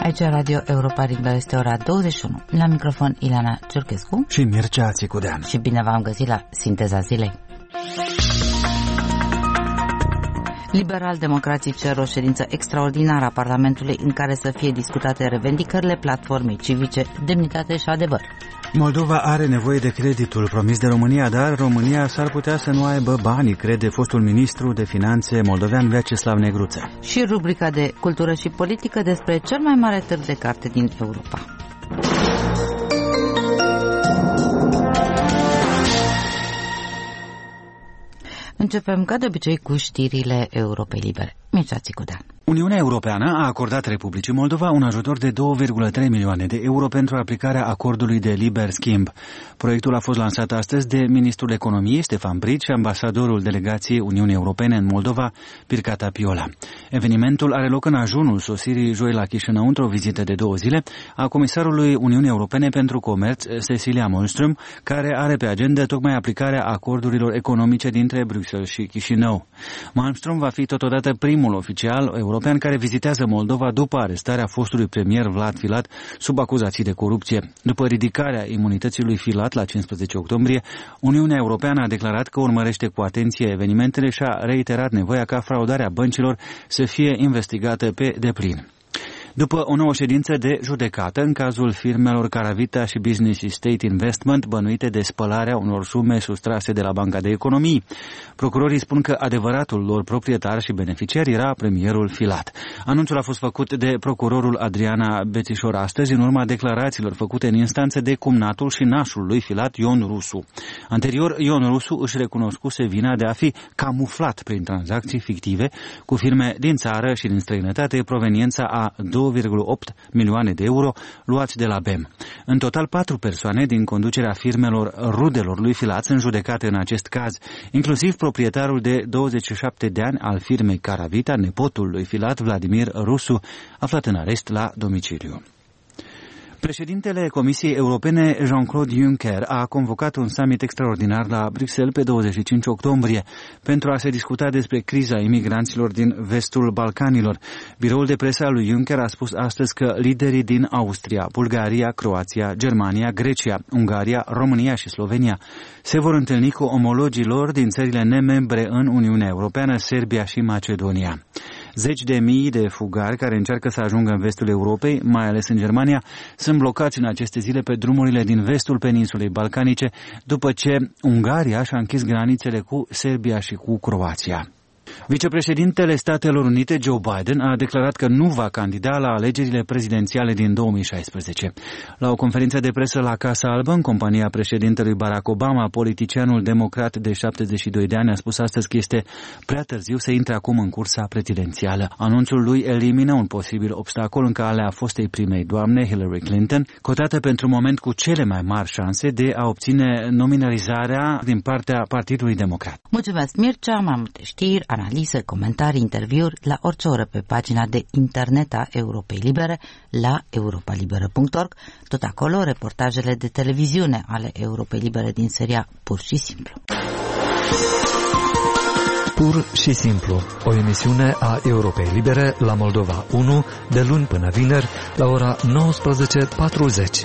Aici Radio Europa Liberă, este ora 21. La microfon Ileana Ciurchescu și Mircea Țicudean. Și bine v-am găsit la Sinteza Zilei. Liberal-democrații cer o ședință extraordinară a Parlamentului în care să fie discutate revendicările platformei civice, demnitate și adevăr. Moldova are nevoie de creditul promis de România, dar România s-ar putea să nu aibă banii, crede fostul ministru de finanțe moldovean Vyacheslav Negruță. Și rubrica de cultură și politică despre cel mai mare târg de carte din Europa. Începem ca de obicei cu știrile Europei Libere. Mircea Țicudean. Uniunea Europeană a acordat Republicii Moldova un ajutor de 2,3 milioane de euro pentru aplicarea acordului de liber schimb. Proiectul a fost lansat astăzi de ministrul economiei Stefan Bric și ambasadorul delegației Uniunii Europene în Moldova, Pircata Piola. Evenimentul are loc în ajunul sosirii joi la Chișinău într-o vizită de 2 zile a comisarului Uniunii Europene pentru Comerț, Cecilia Malmström, care are pe agenda tocmai aplicarea acordurilor economice dintre Bruxelles și Chișinău. Malmström va fi totodată primul oficial european care vizitează Moldova după arestarea fostului premier Vlad Filat sub acuzații de corupție. După ridicarea imunității lui Filat la 15 octombrie, Uniunea Europeană a declarat că urmărește cu atenție evenimentele și a reiterat nevoia ca fraudarea băncilor să fie investigată pe deplin. După o nouă ședință de judecată în cazul firmelor Caravita și Business Estate Investment bănuite de spălarea unor sume sustrase de la Banca de Economii, procurorii spun că adevăratul lor proprietar și beneficiar era premierul Filat. Anunțul a fost făcut de procurorul Adriana Bețișor astăzi în urma declarațiilor făcute în instanță de cumnatul și nașul lui Filat, Ion Rusu. Anterior, Ion Rusu își recunoscuse vina de a fi camuflat prin tranzacții fictive cu firme din țară și din străinătate proveniența a 2,8 milioane de euro luați de la BEM. În total, 4 persoane din conducerea firmelor rudelor lui Filat sunt judecate în acest caz, inclusiv proprietarul de 27 de ani al firmei Caravita, nepotul lui Filat, Vladimir Rusu, aflat în arest la domiciliu. Președintele Comisiei Europene, Jean-Claude Juncker, a convocat un summit extraordinar la Bruxelles pe 25 octombrie pentru a se discuta despre criza imigranților din vestul Balcanilor. Biroul de presă al lui Juncker a spus astăzi că liderii din Austria, Bulgaria, Croația, Germania, Grecia, Ungaria, România și Slovenia se vor întâlni cu omologii lor din țările nemembre în Uniunea Europeană, Serbia și Macedonia. Zeci de mii de fugari care încearcă să ajungă în vestul Europei, mai ales în Germania, sunt blocați în aceste zile pe drumurile din vestul peninsulei balcanice, după ce Ungaria și-a închis granițele cu Serbia și cu Croația. Vicepreședintele Statelor Unite, Joe Biden, a declarat că nu va candida la alegerile prezidențiale din 2016. La o conferință de presă la Casa Albă, în compania președintelui Barack Obama, politicianul democrat de 72 de ani a spus astăzi că este prea târziu să intre acum în cursa prezidențială. Anunțul lui elimină un posibil obstacol în calea fostei primei doamne, Hillary Clinton, cotată pentru moment cu cele mai mari șanse de a obține nominalizarea din partea Partidului Democrat. Mulțumesc, Mircea, mai multe știri, analize, comentarii, interviuri la orice oră pe pagina de internet a Europei Libere la europalibera.org. Tot acolo reportajele de televiziune ale Europei Libere din seria Pur și Simplu. Pur și Simplu, o emisiune a Europei Libere la Moldova 1 de luni până vineri la ora 19:40.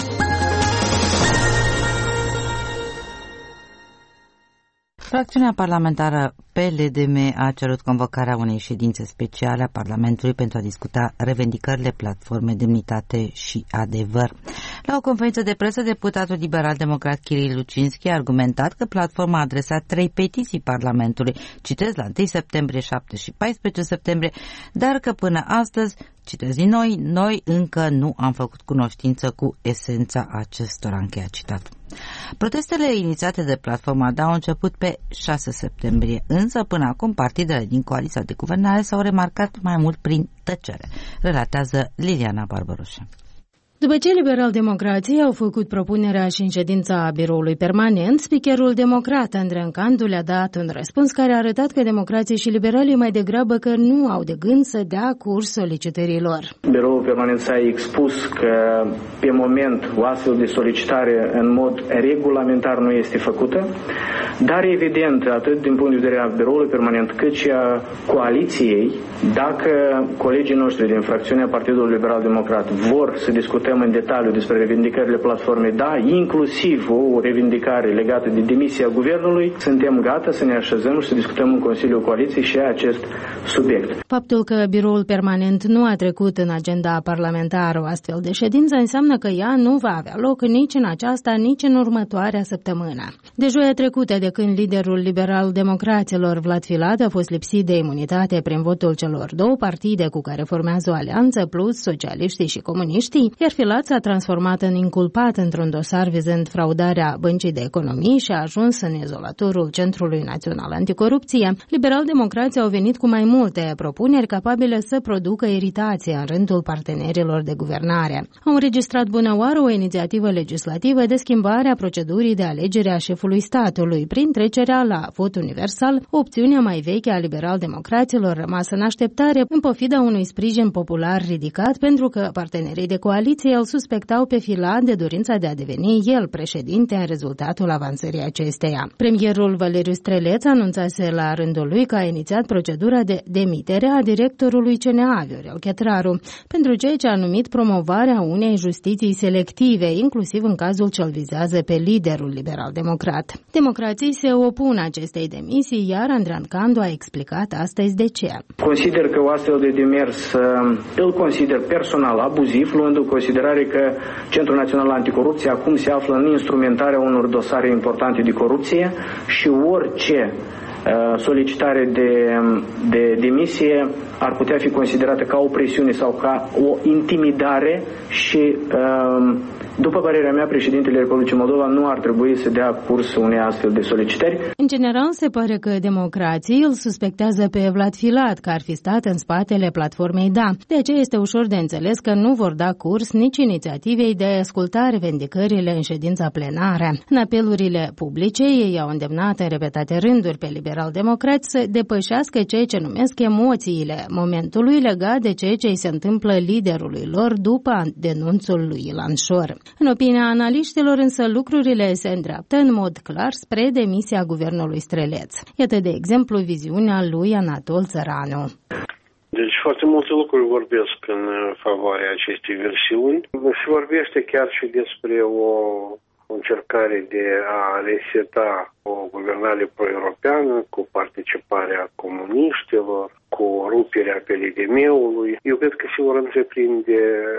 Fracțiunea parlamentară PLDM a cerut convocarea unei ședințe speciale a Parlamentului pentru a discuta revendicările platformei Demnitate și Adevăr. La o conferință de presă, deputatul liberal-democrat Kiril Lucinski a argumentat că platforma a adresat 3 petiții Parlamentului, citez, la 1 septembrie, 7 și 14 septembrie, dar că până astăzi, citez din noi încă nu am făcut cunoștință cu esența acestora, încheia citatul. Protestele inițiate de platforma DA au început pe 6 septembrie, însă până acum partidele din coaliția de guvernare s-au remarcat mai mult prin tăcere, relatează Liliana Barbaroșa. După ce liberal-democrații au făcut propunerea și în ședința biroului permanent, speakerul democrat Andrean Candu le-a dat un răspuns care a arătat că democrații și liberalii mai degrabă că nu au de gând să dea curs solicitărilor. Biroul permanent s-a expus că pe moment o astfel de solicitare în mod regulamentar nu este făcută, dar evident, atât din punct de vedere al biroului permanent cât și a coaliției, dacă colegii noștri din fracțiunea Partidului Liberal-Democrat vor să discutăm în detaliu despre revindicările platformei, da, inclusiv o revindicare legată de demisia guvernului, suntem gata să ne așezăm și să discutăm în Consiliul Coaliției și acest subiect. Faptul că biroul permanent nu a trecut în agenda parlamentară o astfel de ședință înseamnă că ea nu va avea loc nici în aceasta, nici în următoarea săptămână. De joia trecută, de când liderul liberal-democraților Vlad Filat a fost lipsit de imunitate prin votul celor două partide cu care formează o alianță, plus socialiștii și comuniștii, iar Filat s-a transformat în inculpat într-un dosar vizând fraudarea Băncii de Economii și a ajuns în izolatorul Centrului Național Anticorupție, liberal-democrații au venit cu mai multe propuneri capabile să producă iritație în rândul partenerilor de guvernare. Au înregistrat bună oară o inițiativă legislativă de schimbare a procedurii de alegere a șefului statului prin trecerea la vot universal, opțiunea mai veche a liberal-democraților rămasă în așteptare în pofida unui sprijin popular ridicat pentru că partenerii de coaliție îl suspectau pe Filat de dorința de a deveni el președinte în rezultatul avansării acesteia. Premierul Valeriu Streleț anunțase la rândul lui că a inițiat procedura de demitere a directorului CNA, Viorel Chetraru, pentru ceea ce a numit promovarea unei justiții selective, inclusiv în cazul ce îl vizează pe liderul liberal-democrat. Democrații se opun acestei demisii, iar Andrean Candu a explicat astăzi de ce. Consider că o astfel de demers îl consider personal abuziv, luând în considerare că Centrul Național Anticorupție acum se află în instrumentarea unor dosare importante de corupție și orice solicitare de demisie ar putea fi considerată ca o presiune sau ca o intimidare și, după părerea mea, președintele Republicii Moldova nu ar trebui să dea curs unei astfel de solicitări. În general, se pare că democrații îl suspectează pe Vlad Filat că ar fi stat în spatele platformei DA. De aceea este ușor de înțeles că nu vor da curs nici inițiativei de a asculta revendicările în ședința plenară. În apelurile publice, ei au îndemnat în repetate rânduri pe liberal-democrați să depășească ceea ce numesc emoțiile momentului legat de ceea ce îi se întâmplă liderului lor după denunțul lui Ilan Șor. În opinia analiștilor, însă, lucrurile se îndreaptă în mod clar spre demisia guvernului Streleț. Iată, de exemplu, viziunea lui Anatol Țăranu. Deci foarte multe lucruri vorbesc în favoarea acestei versiuni. Se vorbește chiar și despre o încercare de a reseta o guvernare pro-europeană cu participarea comuniștilor, cu ruperea PLDM-ului. Eu cred că se vor întreprinde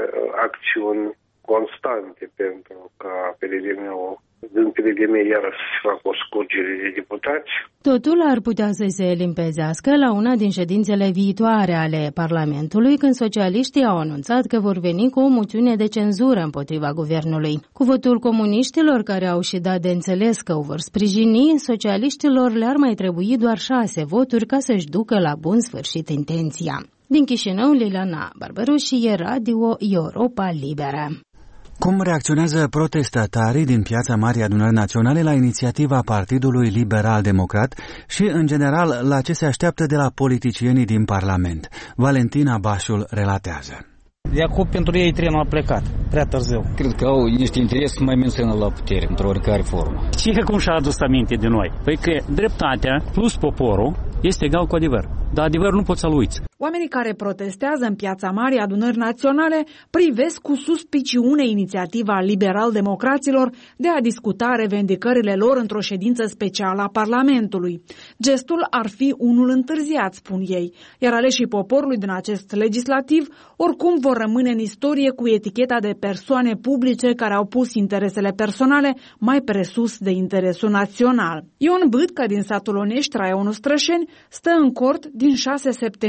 acțiuni constante pentru ca PLDM-ul din PLDM iarăși să se facă o scurgere de deputați. Totul ar putea să se limpezească la una din ședințele viitoare ale Parlamentului, când socialiștii au anunțat că vor veni cu o moțiune de cenzură împotriva guvernului. Cu votul comuniștilor, care au și dat de înțeles că o vor sprijini, socialiștilor le-ar mai trebui doar 6 voturi ca să-și ducă la bun sfârșit intenția. Din Chișinău, Liliana Barbaroși, Radio Europa Liberă. Cum reacționează protestatarii din Piața Marii Adunări Naționale la inițiativa Partidului Liberal-Democrat și, în general, la ce se așteaptă de la politicienii din Parlament? Valentina Bașul relatează. De acum pentru ei trenul a plecat, prea târziu. Cred că au niște interese să mai menționă la putere, într-o oricare formă. Ce cum și-a adus aminte de noi? Păi că dreptatea plus poporul este egal cu adevăr. Dar adevărul nu poți să-l uiți. Oamenii care protestează în Piața Marii Adunări Naționale privesc cu suspiciune inițiativa liberal-democraților de a discuta revendicările lor într-o ședință specială a Parlamentului. Gestul ar fi unul întârziat, spun ei, iar aleșii poporului din acest legislativ oricum vor rămâne în istorie cu eticheta de persoane publice care au pus interesele personale mai presus de interesul național. Ion Bâtcă din satul Onești, raionul Strășeni, stă în cort din 6 septembrie.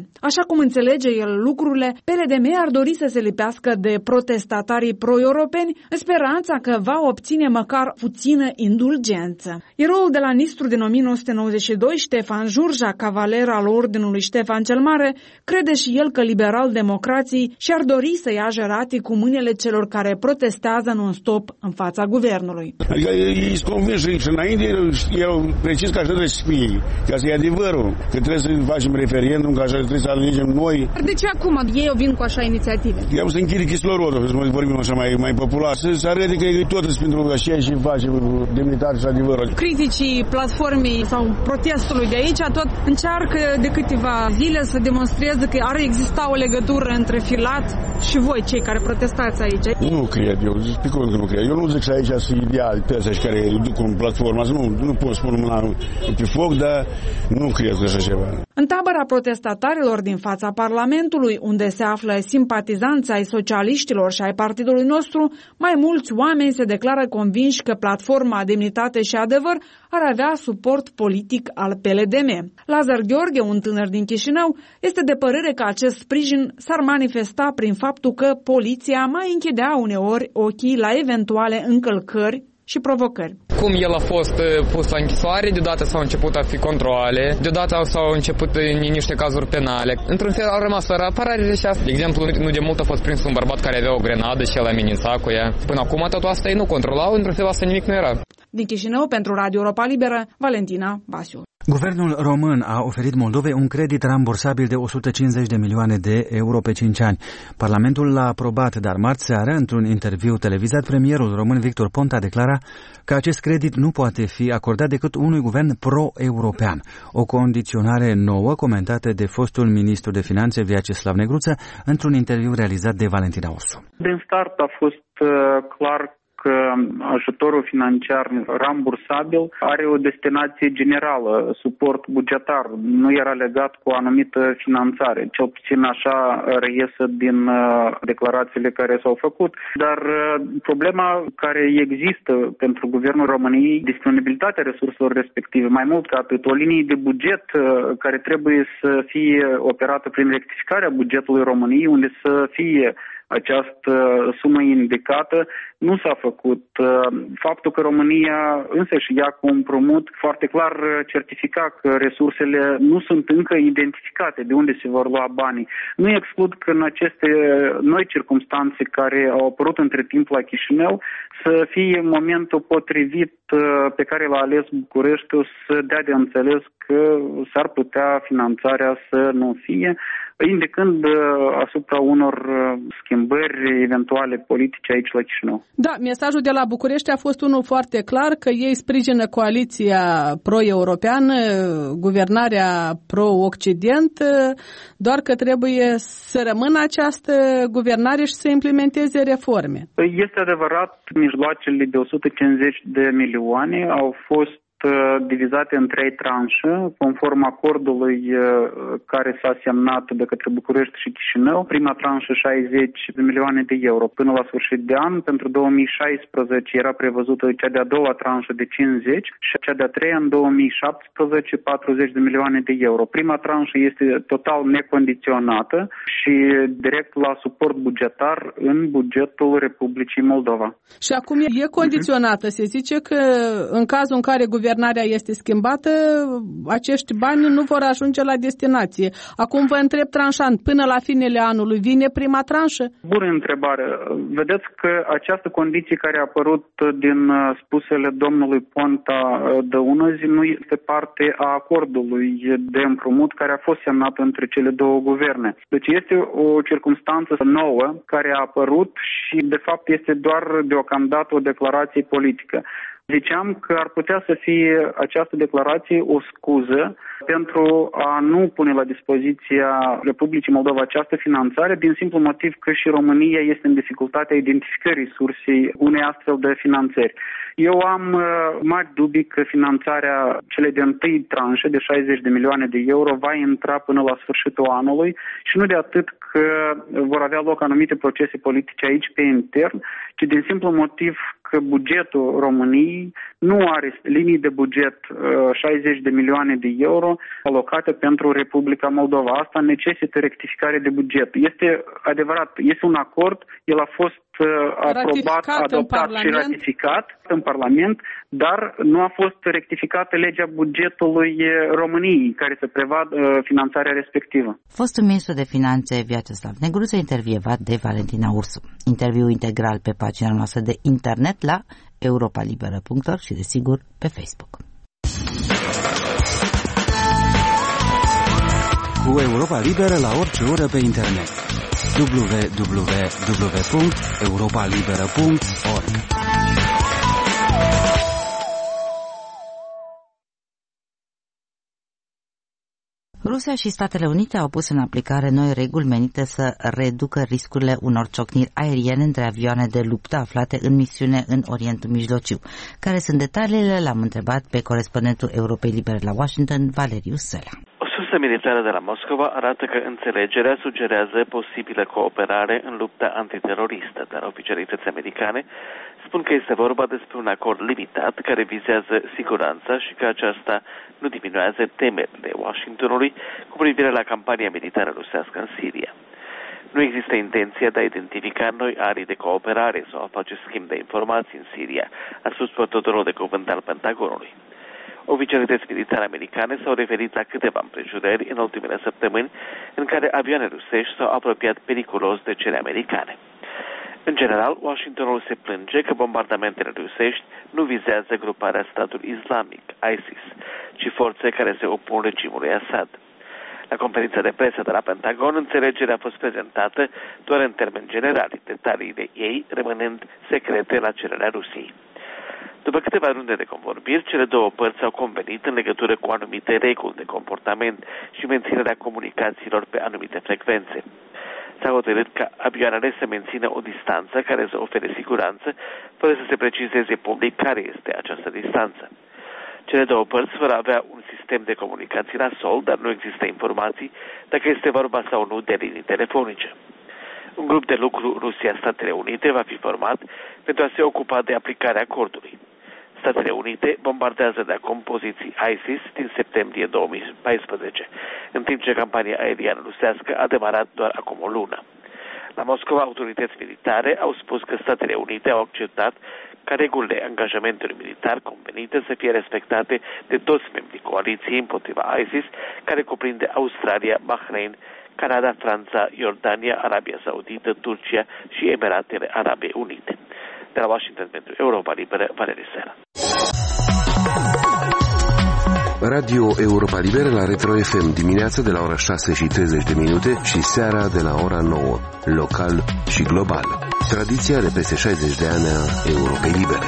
Așa cum înțelege el lucrurile, PLDM ar dori să se lipească de protestatarii pro-europeni în speranța că va obține măcar puțină indulgență. Eroul de la Nistru din 1992, Ștefan Jurja, cavaler al Ordinului Ștefan cel Mare, crede și el că liberal-democrații și-ar dori să ia jeratii cu mâinile celor care protestează non-stop în fața guvernului. Adică ei sunt convinși și înainte erau precis că așa trebuie să fie, ca să e adevărul, că trebuie să facem referendum, că așa trebuie să alegem noi. Dar de ce acum ei vin cu așa inițiative? Eu să închide kislorodul, să vorbim așa mai popular, să arăte că e tot pentru așa și face demnitate și adevărul. Criticii platformei sau protestului de aici tot încearcă de câteva zile să demonstreze că ar exista o legătură între Filat și voi, cei care protestați aici. Nu cred eu, pe cum că nu cred. Eu nu zic că aici sunt idealități care duc în platformă, nu pot spune mâna pe foc, dar nu cred că așa ceva. În tabăra protestatarilor din fața Parlamentului, unde se află simpatizanți ai socialiștilor și ai partidului nostru, mai mulți oameni se declară convinși că platforma Demnitate și Adevăr ar avea suport politic al PLDM. Lazar Gheorghe, un tânăr din Chișinău, este de părere că acest sprijin s-ar manifesta prin faptul că poliția mai închidea uneori ochii la eventuale încălcări și provocări. Cum el a fost pus la închisoare, deodată s-au început a fi controale, deodată s-au început niște cazuri penale. Într-un fel au rămas fără apărare și asta. De exemplu, nu de mult a fost prins un bărbat care avea o grenadă și el amenința cu ea. Până acum totul asta ei nu controlau, într-un fel asta nimic nu era. Din Chișinău, pentru Radio Europa Liberă, Valentina Basiu. Guvernul român a oferit Moldovei un credit rambursabil de 150 de milioane de euro pe 5 ani. Parlamentul l-a aprobat, dar marți seară, într-un interviu televizat, premierul român Victor Ponta declara că acest credit nu poate fi acordat decât unui guvern pro-european. O condiționare nouă comentată de fostul ministru de Finanțe Vyacheslav Negruță într-un interviu realizat de Valentina Orsu. Din start a fost clar că ajutorul financiar rambursabil are o destinație generală, suport bugetar, nu era legat cu o anumită finanțare. Cel puțin așa reiese din declarațiile care s-au făcut. Dar problema care există pentru Guvernul României, disponibilitatea resurselor respective, mai mult ca atât, o linie de buget care trebuie să fie operată prin rectificarea bugetului României, unde să fie această sumă indicată, nu s-a făcut. Faptul că România însăși ia cu împrumut foarte clar certifica că resursele nu sunt încă identificate de unde se vor lua banii. Nu exclud că în aceste noi circumstanțe care au apărut între timp la Chișinău să fie momentul potrivit pe care l-a ales Bucureștiul să dea de înțeles că s-ar putea finanțarea să nu fie, indicând asupra unor schimbări eventuale politice aici la Chișinău. Da, mesajul de la București a fost unul foarte clar, că ei sprijină coaliția pro-europeană, guvernarea pro-occident, doar că trebuie să rămână această guvernare și să implementeze reforme. Este adevărat, mijloacele de 150 de milioane au fost divizate în 3 tranșe, conform acordului care s-a semnat de către București și Chișinău. Prima tranșă 60 de milioane de euro până la sfârșit de an. Pentru 2016 era prevăzută cea de-a doua tranșă de 50 și cea de-a treia în 2017 40 de milioane de euro. Prima tranșă este total necondiționată și direct la suport bugetar în bugetul Republicii Moldova. Și acum e condiționată. Se zice că în cazul în care guvernarea este schimbată, acești bani nu vor ajunge la destinație. Acum vă întreb tranșant, până la finele anului vine prima tranșă? Bună întrebare. Vedeți că această condiție care a apărut din spusele domnului Ponta de unăzi nu este parte a acordului de împrumut care a fost semnat între cele două guverne. Deci este o circumstanță nouă care a apărut și de fapt este doar deocamdată o declarație politică. Ziceam că ar putea să fie această declarație o scuză pentru a nu pune la dispoziția Republicii Moldova această finanțare, din simplu motiv că și România este în dificultatea identificării sursei unei astfel de finanțări. Eu am mari dubii că finanțarea celei de întâi tranșe de 60 de milioane de euro va intra până la sfârșitul anului și nu de atât că vor avea loc anumite procese politice aici pe intern, ci din simplu motiv că bugetul României nu are linii de buget 60 de milioane de euro alocate pentru Republica Moldova. Asta necesită rectificare de buget. Este adevărat, este un acord, el a fost aprobat, adoptat și ratificat în Parlament, dar nu a fost rectificată legea bugetului României, care să prevadă finanțarea respectivă. Fostul ministru de Finanțe Vyacheslav Negruță, intervievat de Valentina Ursu. Interviu integral pe pagina noastră de internet la europalibera.ro și, desigur, pe Facebook. Cu Europa Liberă la orice oră pe internet. www.europalibera.org. Rusia și Statele Unite au pus în aplicare noi reguli menite să reducă riscurile unor ciocniri aeriene între avioane de luptă aflate în misiune în Orientul Mijlociu. Care sunt detaliile? L-am întrebat pe corespondentul Europei Libere la Washington, Valeriu Sela. O sursă militară de la Moscova arată că înțelegerea sugerează posibilă cooperare în lupta antiteroristă, dar oficialități americane spun că este vorba despre un acord limitat care vizează siguranța și că aceasta nu diminuează temerile Washingtonului cu privire la campania militară rusească în Siria. Nu există intenția de a identifica noi arii de cooperare sau a face schimb de informații în Siria, a spus purtătorul de cuvânt al Pentagonului. Oficialități militare americane s-au referit la câteva împrejurări în ultimele săptămâni în care avioane rusești s-au apropiat periculos de cele americane. În general, Washingtonul se plânge că bombardamentele rusești nu vizează gruparea statul islamic, ISIS, ci forțe care se opun regimului Assad. La conferința de presă de la Pentagon, înțelegerea a fost prezentată doar în termeni generali, detaliile ei rămânând secrete la cererea Rusiei. După câteva runde de convorbiri, cele două părți au convenit în legătură cu anumite reguli de comportament și menținerea comunicațiilor pe anumite frecvențe. S-a hotărât ca avioanele să mențină o distanță care să ofere siguranță, fără să se precizeze public care este această distanță. Cele două părți vor avea un sistem de comunicații la sol, dar nu există informații dacă este vorba sau nu de linii telefonice. Un grup de lucru Rusia-Statele Unite va fi format pentru a se ocupa de aplicarea acordului. Statele Unite bombardează de acum poziții ISIS din septembrie 2014, în timp ce campania aeriană rusească a demarat doar acum o lună. La Moscova, autorități militare au spus că Statele Unite au acceptat ca regulile angajamentului militar convenite să fie respectate de toți membrii coaliției împotriva ISIS, care cuprinde Australia, Bahrain, Canada, Franța, Iordania, Arabia Saudită, Turcia și Emiratele Arabe Unite. De la Washington pentru Europa Liberă, Valeriu Sela. Radio Europa Liberă la Retro FM dimineața de la ora 6:30 și seara de la ora 9, local și global. Tradiția de peste 60 de ani a Europei Libere.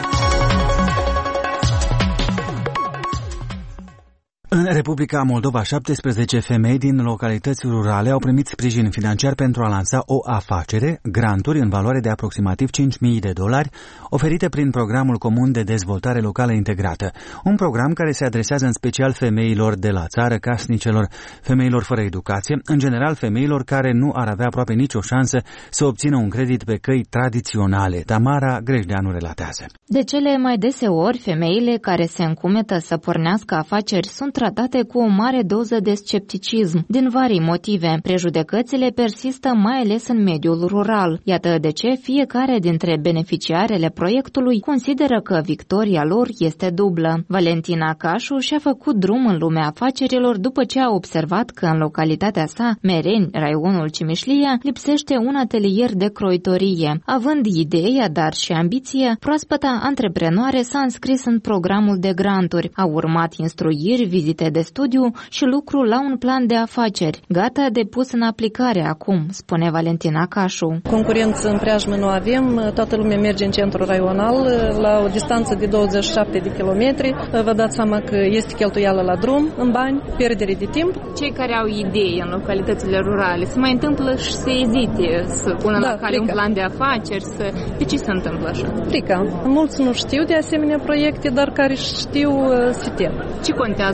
În Republica Moldova, 17 femei din localități rurale au primit sprijin financiar pentru a lansa o afacere, granturi în valoare de aproximativ $5.000, oferite prin Programul Comun de Dezvoltare Locală Integrată. Un program care se adresează în special femeilor de la țară, casnicelor, femeilor fără educație, în general femeilor care nu ar avea aproape nicio șansă să obțină un credit pe căi tradiționale. Tamara Grejdeanu relatează. De cele mai deseori, femeile care se încumetă să pornească afaceri sunt tratate cu o mare doză de scepticism, din vari motive. Prejudecățile persistă mai ales în mediul rural. Iată de ce fiecare dintre beneficiarele proiectului consideră că victoria lor este dublă. Valentina Cașu și-a făcut drum în lumea afacerilor după ce a observat că în localitatea sa, Mereni, raionul Cimișlia, lipsește un atelier de croitorie. Având ideea, dar și ambiție, proaspăta antreprenoare s-a înscris în programul de granturi. Au urmat instruiri, vizite de studiu și lucru la un plan de afaceri, gata de pus în aplicare acum, spune Valentina Cașu. Concurență în preajmă nu avem, toată lumea merge în centrul raional, la o distanță de 27 de kilometri. Vă dați seama că este cheltuială la drum, în bani, pierdere de timp. Cei care au idei în localitățile rurale, se mai întâmplă și să ezite, să pună la cale un plan de afaceri, de ce se întâmplă așa? Frica. Mulți nu știu de asemenea proiecte, dar care știu, se tem. Ce contează pentru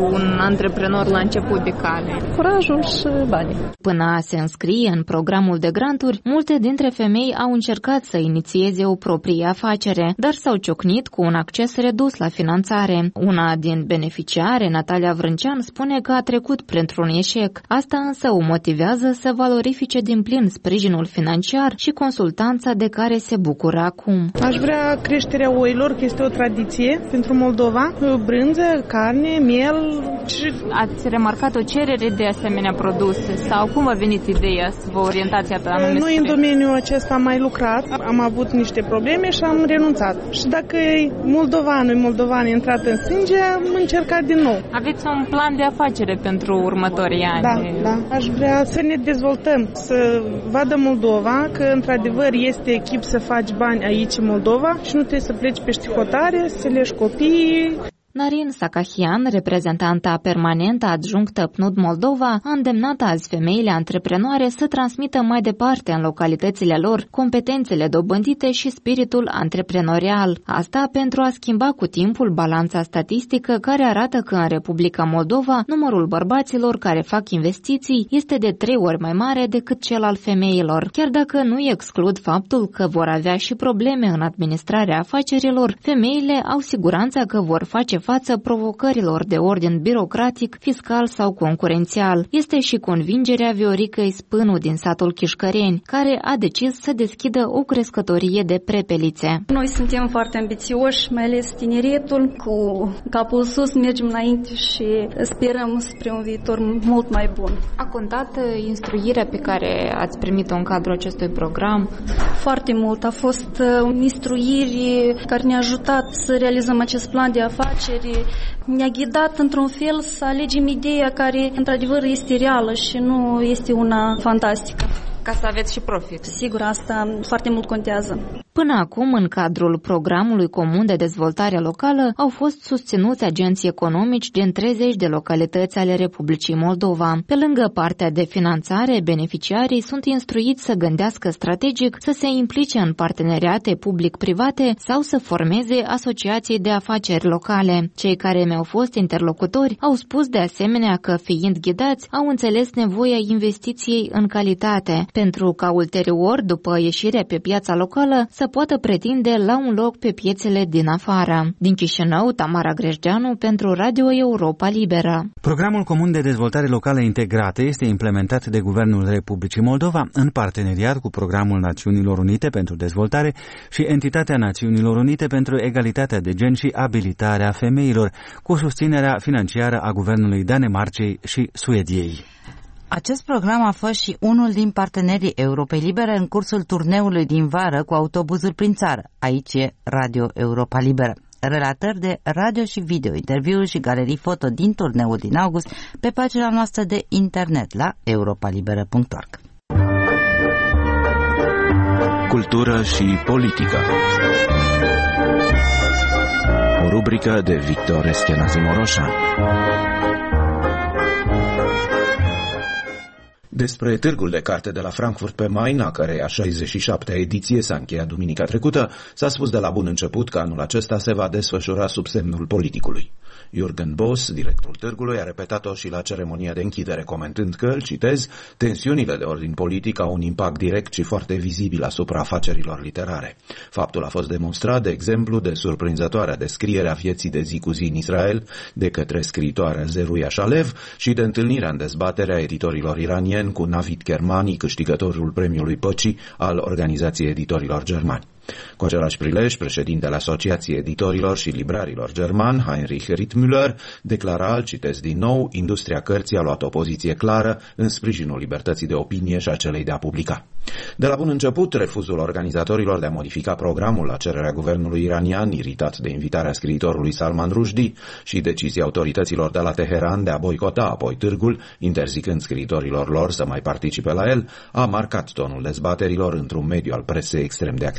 pentru un antreprenor la început de cale? Curajul și banii. Până a se înscrie în programul de granturi, multe dintre femei au încercat să inițieze o proprie afacere, dar s-au ciocnit cu un acces redus la finanțare. Una din beneficiare, Natalia Vrâncean, spune că a trecut printr-un eșec. Asta însă o motivează să valorifice din plin sprijinul financiar și consultanța de care se bucură acum. Aș vrea creșterea oilor, că este o tradiție pentru Moldova, brânză, carne, miel. Ați remarcat o cerere de asemenea produse sau cum a venit ideea să vă orientați pe anume? Noi în domeniul acesta am mai lucrat, am avut niște probleme și am renunțat. Și dacă moldovan intrat în sânge, am încercat din nou. Aveți un plan de afacere pentru următorii ani? Da. Aș vrea să ne dezvoltăm, să vadă Moldova că într-adevăr este echip să faci bani aici în Moldova și nu trebuie să pleci pe hotare, să leși copiii. Narin Sakahian, reprezentanta permanentă adjunctă PNUD Moldova, a îndemnat azi femeile antreprenoare să transmită mai departe în localitățile lor competențele dobândite și spiritul antreprenorial. Asta pentru a schimba cu timpul balanța statistică care arată că în Republica Moldova numărul bărbaților care fac investiții este de 3 ori mai mare decât cel al femeilor. Chiar dacă nu exclud faptul că vor avea și probleme în administrarea afacerilor, femeile au siguranța că vor face față provocărilor de ordin birocratic, fiscal sau concurențial. Este și convingerea Vioricăi Spânu din satul Chișcăreni, care a decis să deschidă o crescătorie de prepelițe. Noi suntem foarte ambițioși, mai ales tineretul, cu capul sus mergem înainte și sperăm spre un viitor mult mai bun. A contat instruirea pe care ați primit-o în cadrul acestui program? Foarte mult. A fost instruiri care ne-a ajutat să realizăm acest plan de afaceri. Ne-a ghidat într-un fel să alegem ideea care într-adevăr este reală și nu este una fantastică. Ca să aveți și profit. Sigur, asta foarte mult contează. Până acum, în cadrul programului comun de dezvoltare locală, au fost susținuți agenții economici din 30 de localități ale Republicii Moldova. Pe lângă partea de finanțare, beneficiarii sunt instruiți să gândească strategic, să se implice în parteneriate public-private sau să formeze asociații de afaceri locale. Cei care mi-au fost interlocutori au spus de asemenea că, fiind ghidați, au înțeles nevoia investiției în calitate, pentru ca ulterior, după ieșirea pe piața locală, să poată pretinde la un loc pe piețele din afară. Din Chișinău, Tamara Grejdeanu pentru Radio Europa Liberă. Programul comun de dezvoltare locală integrată este implementat de Guvernul Republicii Moldova în parteneriat cu Programul Națiunilor Unite pentru Dezvoltare și Entitatea Națiunilor Unite pentru Egalitatea de Gen și Abilitarea Femeilor, cu susținerea financiară a Guvernului Danemarcei și Suediei. Acest program a fost și unul din partenerii Europei Libere în cursul turneului din vară cu autobuzul prin țară. Aici e Radio Europa Liberă. Relatări de radio și video, interviuri și galerii foto din turneul din august pe pagina noastră de internet la europalibera.org. Cultură și politică. O rubrică de Victor Eschenazi Moroșa. Despre târgul de carte de la Frankfurt pe Main, a căreia 67-a ediție s-a încheiat duminica trecută, s-a spus de la bun început că anul acesta se va desfășura sub semnul politicului. Jürgen Boss, directorul târgului, a repetat-o și la ceremonia de închidere, comentând că, îl citez, tensiunile de ordin politic au un impact direct și foarte vizibil asupra afacerilor literare. Faptul a fost demonstrat, de exemplu, de surprinzătoarea descriere a vieții de zi cu zi în Israel de către scriitoarea Zeruia Shalev și de întâlnirea în dezbaterea editorilor iranieni cu Navid Kermani, câștigătorul premiului Păcii al Organizației Editorilor Germani. Cu același prilej, președintele Asociației Editorilor și Librarilor German, Heinrich Rittmüller, declara, citesc din nou, industria cărții a luat o poziție clară în sprijinul libertății de opinie și a celei de a publica. De la bun început, refuzul organizatorilor de a modifica programul la cererea guvernului iranian, iritat de invitarea scriitorului Salman Rushdie, și decizia autorităților de la Teheran de a boicota apoi târgul, interzicând scriitorilor lor să mai participe la el, a marcat tonul dezbaterilor într-un mediu al presei extrem de activ.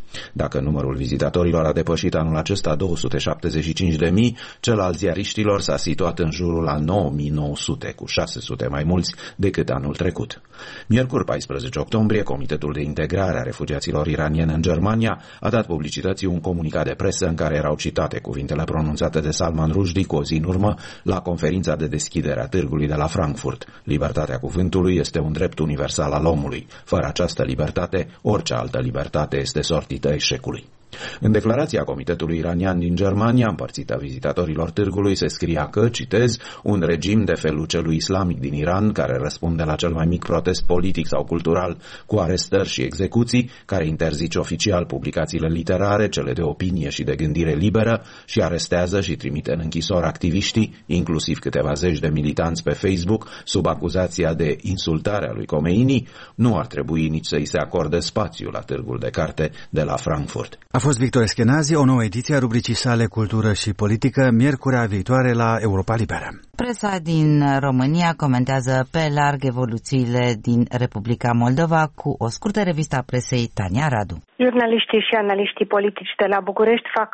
Dacă numărul vizitatorilor a depășit anul acesta 275.000, cel al ziariștilor s-a situat în jurul la 9.900, cu 600 mai mulți decât anul trecut. Miercuri 14 octombrie, Comitetul de Integrare a Refugiaților Iranieni în Germania a dat publicității un comunicat de presă în care erau citate cuvintele pronunțate de Salman Rushdie cu o zi în urmă la conferința de deschidere a târgului de la Frankfurt. Libertatea cuvântului este un drept universal al omului. Fără această libertate, orice altă libertate este sortită eșecului. În declarația Comitetului Iranian din Germania, împărțită vizitatorilor târgului, se scria că, citez, un regim de felul celui islamic din Iran, care răspunde la cel mai mic protest politic sau cultural cu arestări și execuții, care interzice oficial publicațiile literare, cele de opinie și de gândire liberă și arestează și trimite în închisori activiștii, inclusiv câteva zeci de militanți pe Facebook, sub acuzația de insultare a lui Khomeini, nu ar trebui nici să-i se acorde spațiu la târgul de carte de la Frankfurt. A fost Victor Eschenazi, o nouă ediție a rubricii sale Cultură și Politică, miercurea viitoare la Europa Liberă. Presa din România comentează pe larg evoluțiile din Republica Moldova cu o scurtă revistă a presei Tania Radu. Jurnaliștii și analiștii politici de la București fac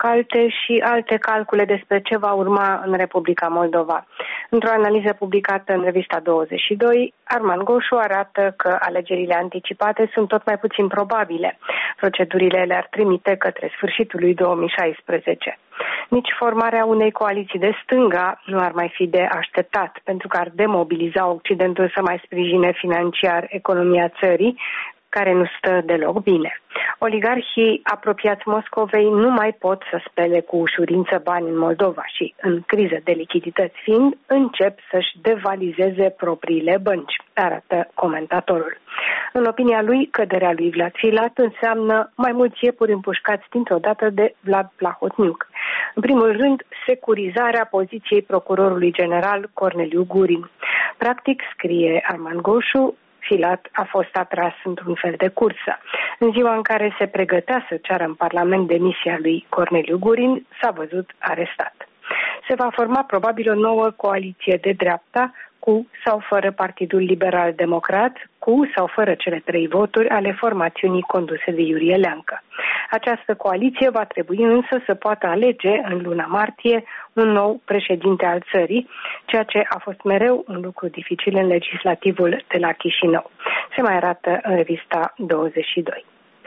alte calcule despre ce va urma în Republica Moldova. Într-o analiză publicată în revista 22, Arman Goșu arată că alegerile anticipate sunt tot mai puțin probabile. Procedurile le-ar trimite către sfârșitul lui 2016. Nici formarea unei coaliții de stânga nu ar mai fi de așteptat, pentru că ar demobiliza Occidentul să mai sprijine financiar economia țării, care nu stă deloc bine. Oligarhii apropiați Moscovei nu mai pot să spele cu ușurință bani în Moldova și, în criză de lichidități fiind, încep să-și devalizeze propriile bănci, arată comentatorul. În opinia lui, căderea lui Vlad Filat înseamnă mai mulți iepuri împușcați dintr-o dată de Vlad Plahotniuc. În primul rând, securizarea poziției procurorului general Corneliu Gurin. Practic, scrie Arman Goșu, Filat a fost atras într-un fel de cursă. În ziua în care se pregătea să ceară în Parlament demisia lui Corneliu Gurin, s-a văzut arestat. Se va forma probabil o nouă coaliție de dreapta, cu sau fără Partidul Liberal Democrat, cu sau fără cele 3 voturi ale formațiunii conduse de Iurie Leancă. Această coaliție va trebui însă să poată alege în luna martie un nou președinte al țării, ceea ce a fost mereu un lucru dificil în legislativul de la Chișinău. Se mai arată în revista 22.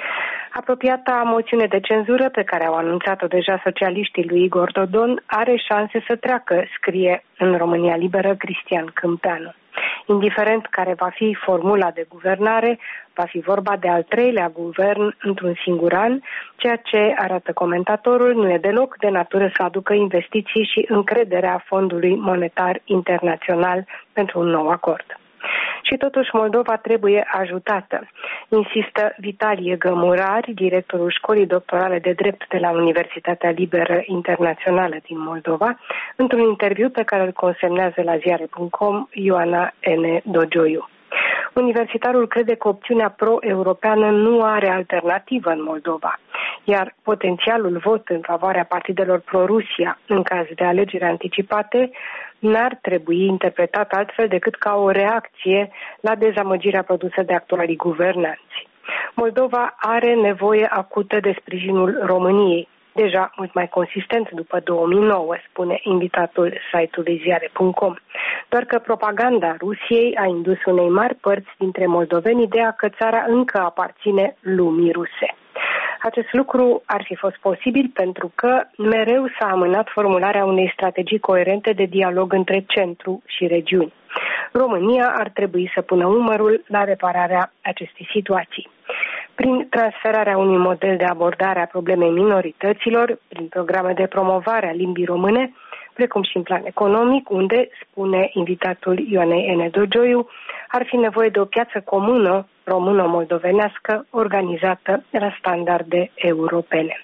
Apropiata moțiune de cenzură pe care au anunțat-o deja socialiștii lui Igor Dodon are șanse să treacă, scrie în România Liberă Cristian Câmpeanu. Indiferent care va fi formula de guvernare, va fi vorba de al 3-lea guvern într-un singur an, ceea ce, arată comentatorul, nu e deloc de natură să aducă investiții și încrederea Fondului Monetar Internațional pentru un nou acord. Și totuși Moldova trebuie ajutată, insistă Vitalie Gămurari, directorul școlii doctorale de drept de la Universitatea Liberă Internațională din Moldova, într-un interviu pe care îl consemnează la ziare.com Ioana N. Dogioiu. Universitarul crede că opțiunea pro-europeană nu are alternativă în Moldova, iar potențialul vot în favoarea partidelor pro-Rusia în caz de alegeri anticipate n-ar trebui interpretat altfel decât ca o reacție la dezamăgirea produsă de actualii guvernanți. Moldova are nevoie acută de sprijinul României, deja mult mai consistent după 2009, spune invitatul site-ului ziare.com. Doar că propaganda Rusiei a indus unei mari părți dintre moldoveni ideea că țara încă aparține lumii ruse. Acest lucru ar fi fost posibil pentru că mereu s-a amânat formularea unei strategii coerente de dialog între centru și regiuni. România ar trebui să pună umărul la repararea acestei situații. Prin transferarea unui model de abordare a problemei minorităților, prin programe de promovare a limbii române, precum și în plan economic, unde, spune invitatul Ioanei N. Dogioiu, ar fi nevoie de o piață comună română-moldovenească organizată la standarde europene.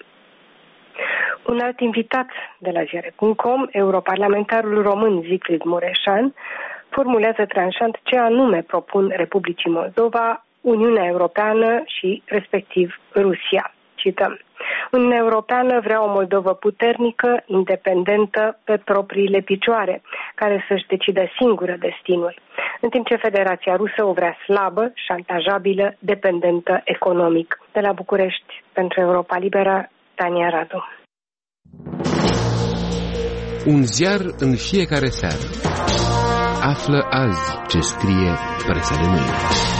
Un alt invitat de la ziare.com, europarlamentarul român Zicfried Mureșan, formulează tranșant ce anume propun Republicii Moldova, Uniunea Europeană și, respectiv, Rusia. Cităm. Uniunea Europeană vrea o Moldovă puternică, independentă, pe propriile picioare, care să-și decidă singură destinul. în timp ce Federația Rusă o vrea slabă, șantajabilă, dependentă economic. De la București, pentru Europa Liberă, Tania Radu. Un ziar în fiecare seară. Află azi ce scrie presa de mâine.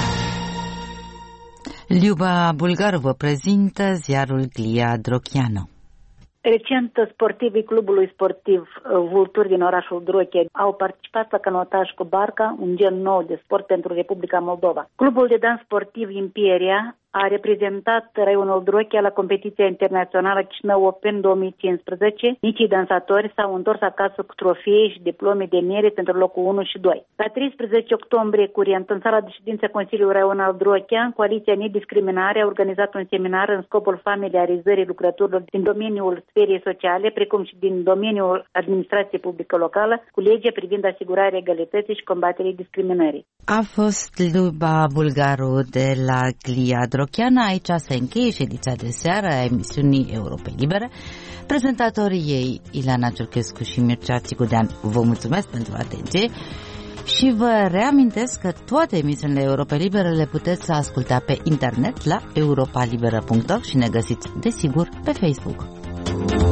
Liuba Bulgaru vă prezintă ziarul Glia Drochianu. Recent, sportivii clubului sportiv Vulturi din orașul Drochia au participat la canotaj cu barca, un gen nou de sport pentru Republica Moldova. Clubul de dans sportiv Imperia a reprezentat raionul Drochia la competiția internațională Chișinău Open 2015. Micii dansatori s-au întors acasă cu trofee și diplome de merit pentru locul 1 și 2. La 13 octombrie curent, în sala de ședință Consiliului Raional Drochia, Coaliția Nediscriminare a organizat un seminar în scopul familiarizării lucrătorilor din domeniul sferei sociale, precum și din domeniul administrației publică locală, cu legea privind asigurarea egalității și combaterii discriminării. A fost Liuba Bulgaru de la Glia Drochianu. Aici se încheie ședința de seară a emisiunii Europa Liberă. Prezentatorii ei, Ileana Ciorchescu și Mircea Țicudean, vă mulțumesc pentru atenție și vă reamintesc că toate emisiunile Europa Liberă le puteți asculta pe internet la europalibera.org și ne găsiți, desigur, pe Facebook.